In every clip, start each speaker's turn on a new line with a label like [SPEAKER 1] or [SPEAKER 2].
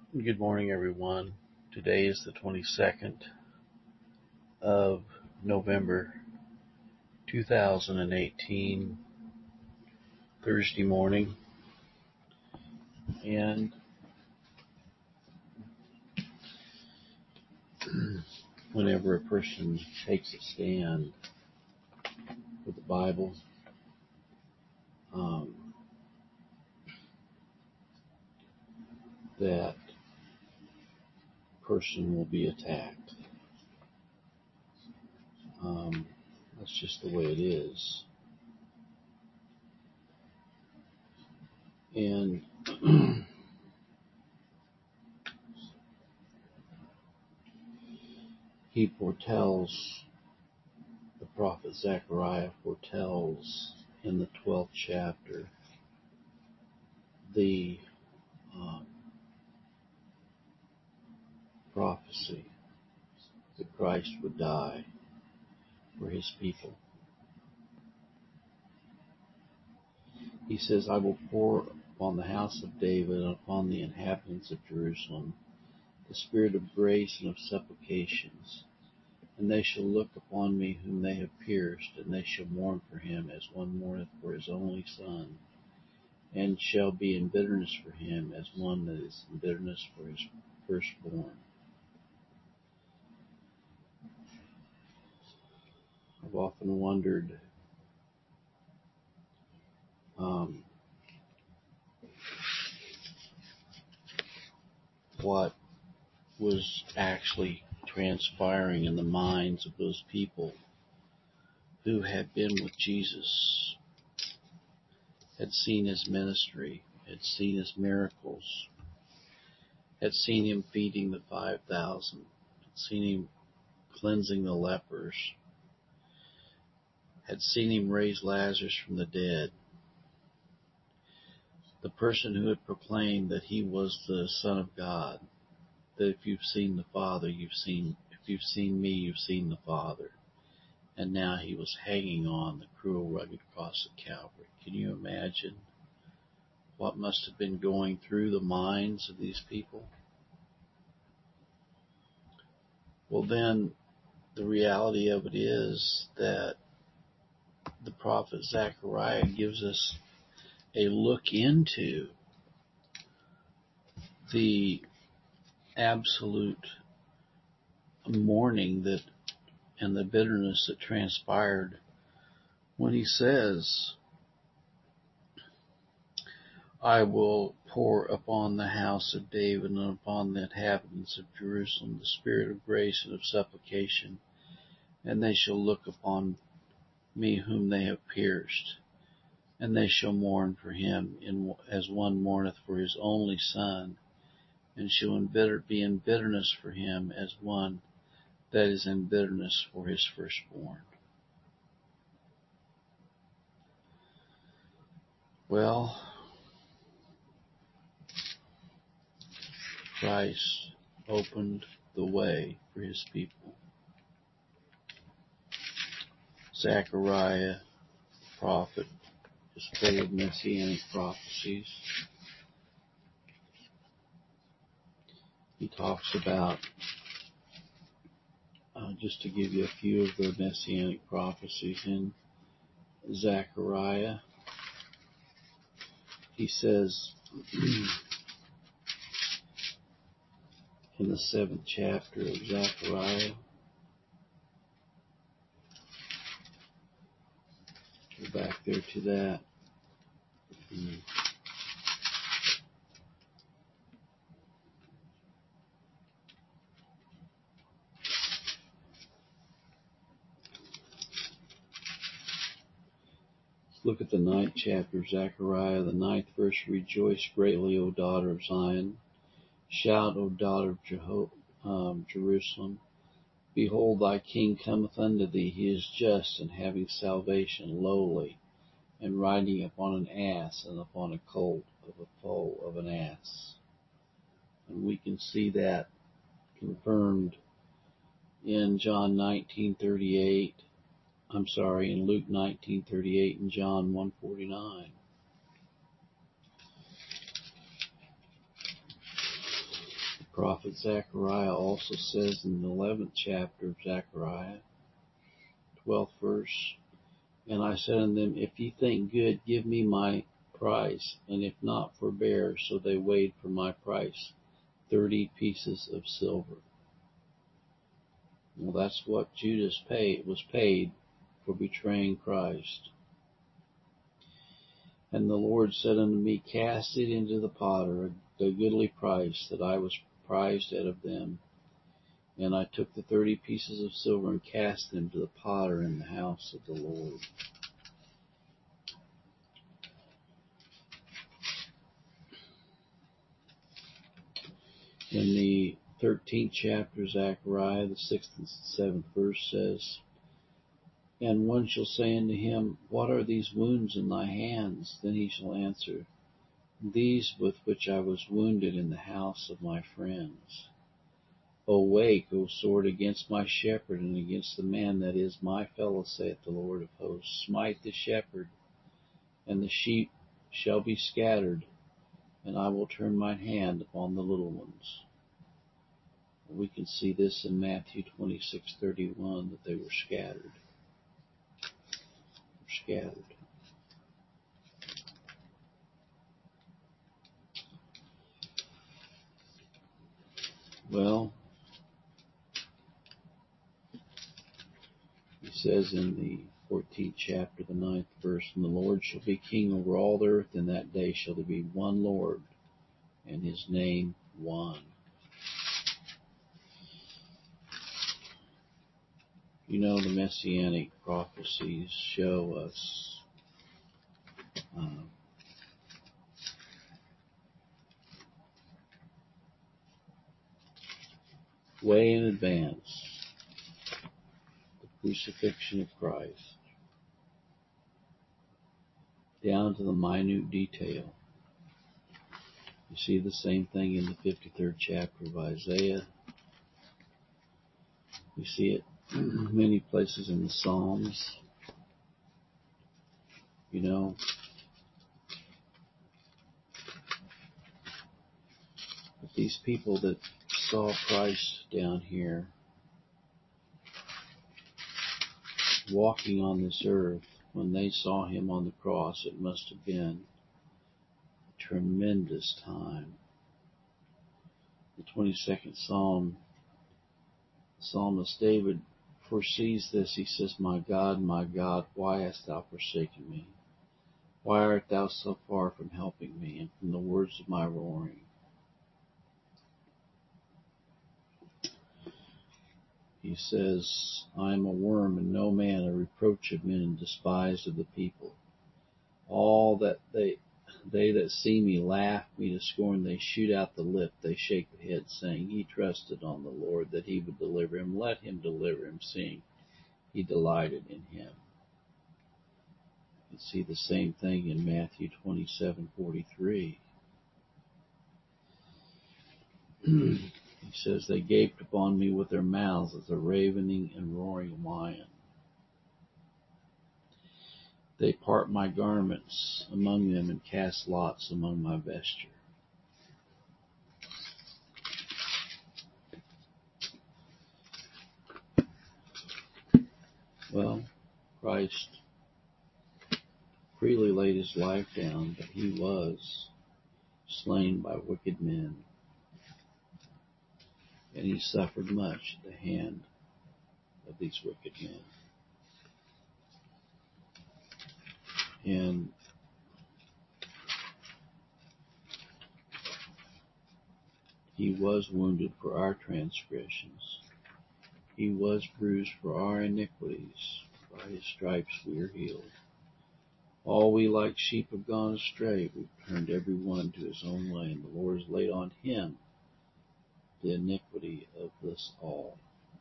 [SPEAKER 1] Good morning, everyone. Today is the 22nd of November, 2018, Thursday morning. And whenever a person takes a stand with the Bible, that person will be attacked. That's just the way it is. And he foretells, the prophet Zechariah foretells in the 12th chapter, the prophecy that Christ would die for his people. He says, I will pour upon the house of David and upon the inhabitants of Jerusalem the spirit of grace and of supplications, and they shall look upon me whom they have pierced, and they shall mourn for him as one mourneth for his only son, and shall be in bitterness for him as one that is in bitterness for his firstborn. I've often wondered what was actually transpiring in the minds of those people who had been with Jesus, had seen his ministry, had seen his miracles, had seen him feeding the 5,000, had seen him cleansing the lepers, had seen him raise Lazarus from the dead. The person who had proclaimed that he was the Son of God, that if you've seen the Father, if you've seen me, you've seen the Father. And now he was hanging on the cruel, rugged cross of Calvary. Can you imagine what must have been going through the minds of these people? Well, then, the reality of it is that the prophet Zechariah gives us a look into the absolute mourning that and the bitterness that transpired when he says, I will pour upon the house of David and upon the inhabitants of Jerusalem the spirit of grace and of supplication, and they shall look upon me whom they have pierced, and they shall mourn for him as one mourneth for his only son, and shall be in bitterness for him as one that is in bitterness for his firstborn. Well, Christ opened the way for his people. Zechariah, the prophet, is full of messianic prophecies. He talks about, just to give you a few of the messianic prophecies in Zechariah, he says in the 7th chapter of Zechariah, go back there to that. Look at the 9th chapter of Zechariah, the 9th verse. Rejoice greatly, O daughter of Zion. Shout, O daughter of Jerusalem. Behold, thy king cometh unto thee. He is just and having salvation, lowly, and riding upon an ass and upon a colt of a foal of an ass. And we can see that confirmed in John 19:38. In Luke 19:38 and John 1:49. Prophet Zechariah also says in the 11th chapter of Zechariah, 12th verse, "And I said unto them, If ye think good, give me my price, and if not, forbear." So they weighed for my price 30 pieces of silver. Well, that's what Judas was paid for betraying Christ. And the Lord said unto me, Cast it into the potter, the goodly price that I was prized out of them. And I took the 30 pieces of silver and cast them to the potter in the house of the Lord. In the 13th chapter of Zechariah, the 6th and 7th verse says, "And one shall say unto him, What are these wounds in thy hands? Then he shall answer, These with which I was wounded in the house of my friends. Awake, O sword, against my shepherd, and against the man that is my fellow, saith the Lord of hosts. Smite the shepherd, and the sheep shall be scattered, and I will turn mine hand upon the little ones." We can see this in Matthew 26:31, that they were scattered. Scattered. Well, he says in the 14th chapter, the 9th verse, "And the Lord shall be king over all the earth. In that day shall there be one Lord, and his name one." You know, the Messianic prophecies show us way in advance the crucifixion of Christ, down to the minute detail. You see the same thing in the 53rd chapter of Isaiah. You see it many places in the Psalms. You know, but these people that saw Christ down here walking on this earth, when they saw him on the cross, it must have been a tremendous time. The 22nd Psalm, Psalmist David foresees this. He says, my God, why hast thou forsaken me? Why art thou so far from helping me and from the words of my roaring? He says, I am a worm and no man, a reproach of men and despised of the people. All that they that see me laugh me to scorn. They shoot out the lip, they shake the head, saying, He trusted on the Lord that he would deliver him. Let him deliver him, seeing he delighted in him. You see the same thing in Matthew 27:43. He says, they gaped upon me with their mouths as a ravening and roaring lion. They part my garments among them and cast lots among my vesture. Well, Christ freely laid his life down, but he was slain by wicked men. And he suffered much at the hand of these wicked men. And he was wounded for our transgressions. He was bruised for our iniquities. By his stripes we are healed. All we like sheep have gone astray. We've turned every one to his own way, and the Lord has laid on him the iniquity of us all.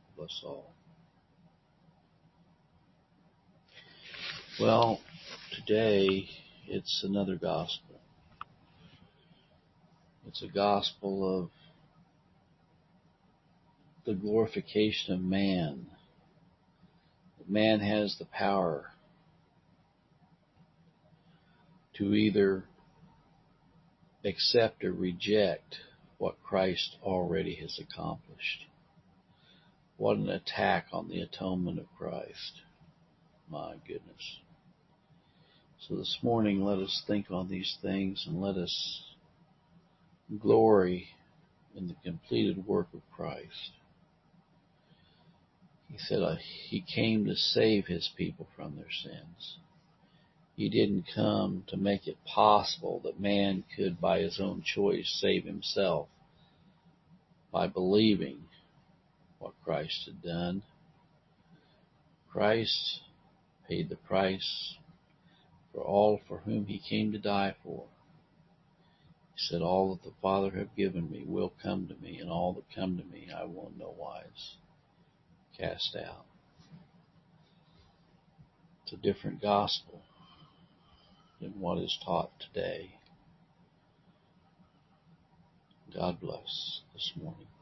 [SPEAKER 1] Well, today it's another gospel. It's a gospel of the glorification of man. Man has the power to either accept or reject what Christ already has accomplished. What an attack on the atonement of Christ. My goodness. So this morning, let us think on these things and let us glory in the completed work of Christ. He said he came to save his people from their sins. He didn't come to make it possible that man could, by his own choice, save himself by believing what Christ had done. Christ paid the price for all for whom he came to die for. He said, all that the Father have given me will come to me, and all that come to me I will in no wise cast out. It's a different gospel than what is taught today. God bless this morning.